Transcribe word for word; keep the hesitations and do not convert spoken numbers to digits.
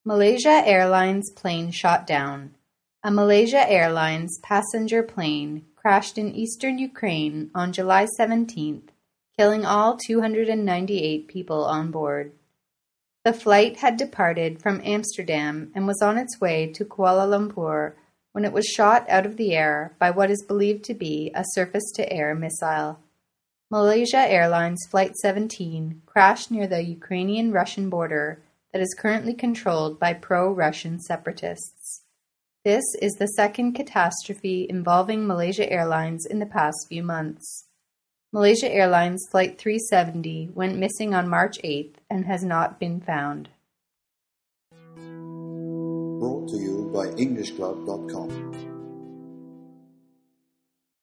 Malaysia Airlines plane shot down. A Malaysia Airlines passenger plane crashed in eastern Ukraine on July seventeenth, killing all two hundred ninety-eight people on board. The flight had departed from Amsterdam and was on its way to Kuala Lumpur when it was shot out of the air by what is believed to be a surface-to-air missile. Malaysia Airlines Flight seventeen crashed near the Ukrainian-Russian border that is currently controlled by pro-Russian separatists. This is the second catastrophe involving Malaysia Airlines in the past few months. Malaysia Airlines Flight three seventy went missing on March eighth and has not been found. Brought to you by English Club dot com.